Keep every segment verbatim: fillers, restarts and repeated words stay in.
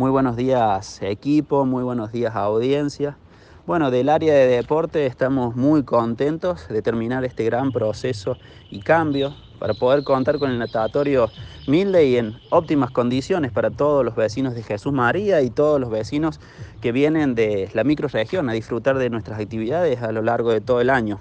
Muy buenos días equipo, muy buenos días audiencia. Bueno, del área de deporte estamos muy contentos de terminar este gran proceso y cambio para poder contar con el natatorio Milde y en óptimas condiciones para todos los vecinos de Jesús María y todos los vecinos que vienen de la microrregión a disfrutar de nuestras actividades a lo largo de todo el año.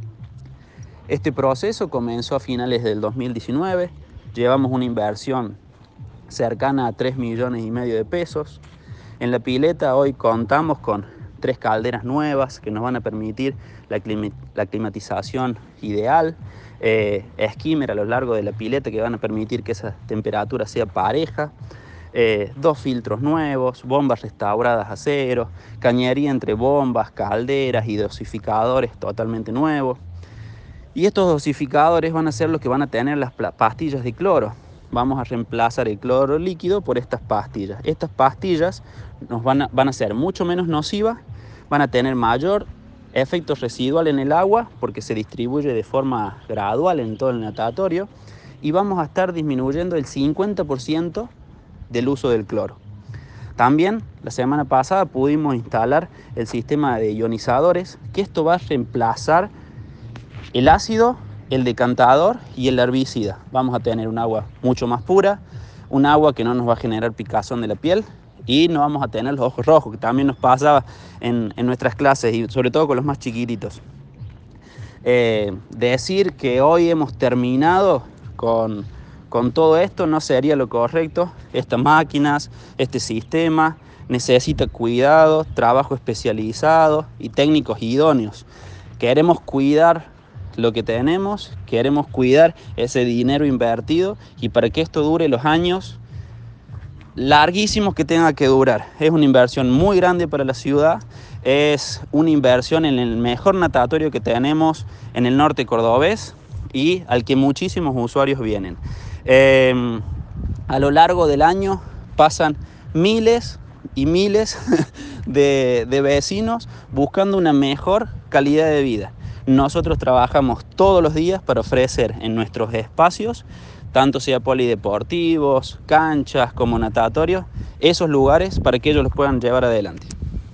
Este proceso comenzó a finales del dos mil diecinueve, llevamos una inversión cercana a tres millones y medio de pesos. En la pileta hoy contamos con tres calderas nuevas que nos van a permitir la, clima, la climatización ideal, eh, skimmer a lo largo de la pileta que van a permitir que esa temperatura sea pareja, eh, dos filtros nuevos, bombas restauradas a cero, cañería entre bombas, calderas y dosificadores totalmente nuevos. Y estos dosificadores van a ser los que van a tener las pastillas de cloro. Vamos a reemplazar el cloro líquido por estas pastillas. Estas pastillas nos van a, van a ser mucho menos nocivas, van a tener mayor efecto residual en el agua porque se distribuye de forma gradual en todo el natatorio y vamos a estar disminuyendo el cincuenta por ciento del uso del cloro. También la semana pasada pudimos instalar el sistema de ionizadores, que esto va a reemplazar el ácido, el decantador y el herbicida. Vamos a tener un agua mucho más pura, un agua que no nos va a generar picazón de la piel y no vamos a tener los ojos rojos, que también nos pasaba en, en nuestras clases y sobre todo con los más chiquititos. Eh, decir que hoy hemos terminado con, con todo esto no sería lo correcto. Estas máquinas, este sistema necesita cuidado, trabajo especializado y técnicos idóneos. Queremos cuidar lo que tenemos, queremos cuidar ese dinero invertido y para que esto dure los años larguísimos que tenga que durar. Es una inversión muy grande para la ciudad, es una inversión en el mejor natatorio que tenemos en el norte cordobés y al que muchísimos usuarios vienen. Eh, a lo largo del año pasan miles y miles de, de vecinos buscando una mejor calidad de vida. Nosotros trabajamos todos los días para ofrecer en nuestros espacios, tanto sea polideportivos, canchas como natatorios, esos lugares para que ellos los puedan llevar adelante.